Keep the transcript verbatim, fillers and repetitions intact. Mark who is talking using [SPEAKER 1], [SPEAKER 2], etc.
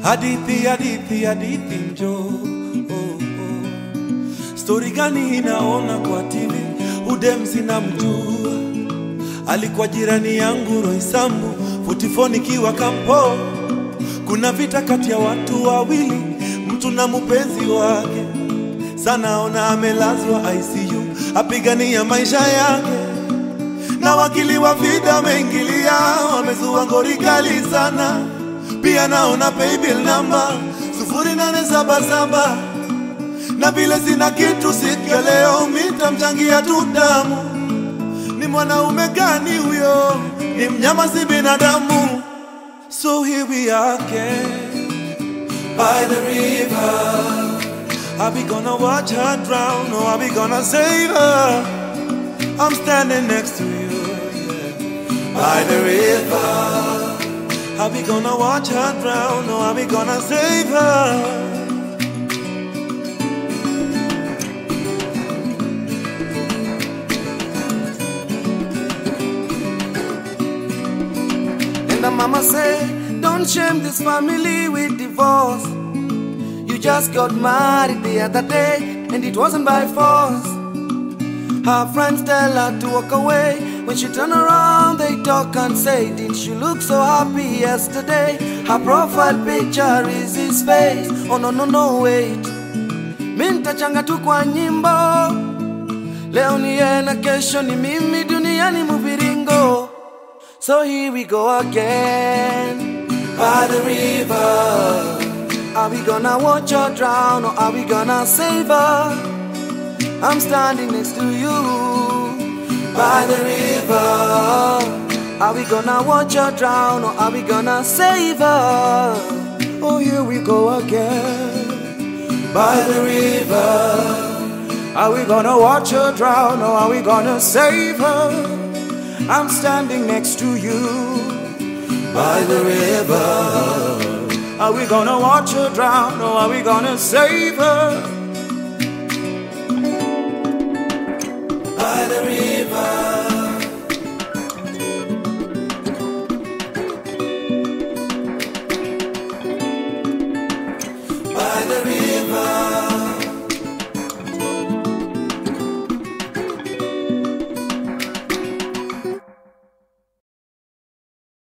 [SPEAKER 1] Hadithi, hadithi, hadithi njo oh, oh. Story gani inaona kwa T V? Udem sina mjua. Alikuwa jirani yangu Roysambu, Futifoni kiwa kampo. Kuna vita kati ya watu wawili, mtu na mpenzi wake. Sana ona amelazwa I C U, apigania maisha yake. Na wakili wa vida meingilia, wamezua ngori kali sana. Pia naona paybill number sufuri nane saba saba. Na vile sina kitu siku ya leo, mitamchangia tu damu. Ni mwanaume gani huyo? Ni mnyama si binadamu. So here we are again by the river. Are we gonna watch her drown or are we gonna save her? I'm standing next to you, yeah, by the river. Are we gonna watch her drown or are we gonna save her?
[SPEAKER 2] And the mama say, don't shame this family with divorce. You just got married the other day and it wasn't by force. Her friends tell her to walk away. When she turn around they talk and say, didn't you look so happy yesterday? Her profile picture is his face. Oh no no no wait, minta changa tu kwa nyimbo. Leo ni yeye na kesho ni mimi, duniani muviringo. So here we go again by the river. Are we gonna watch her drown or are we gonna save her? I'm standing next to you by the river. Are we gonna watch her drown or are we gonna save her? Oh, here we go again by the river. Are we gonna watch her drown or are we gonna save her? I'm standing next to you by the river. Are we gonna watch her drown or are we gonna save her?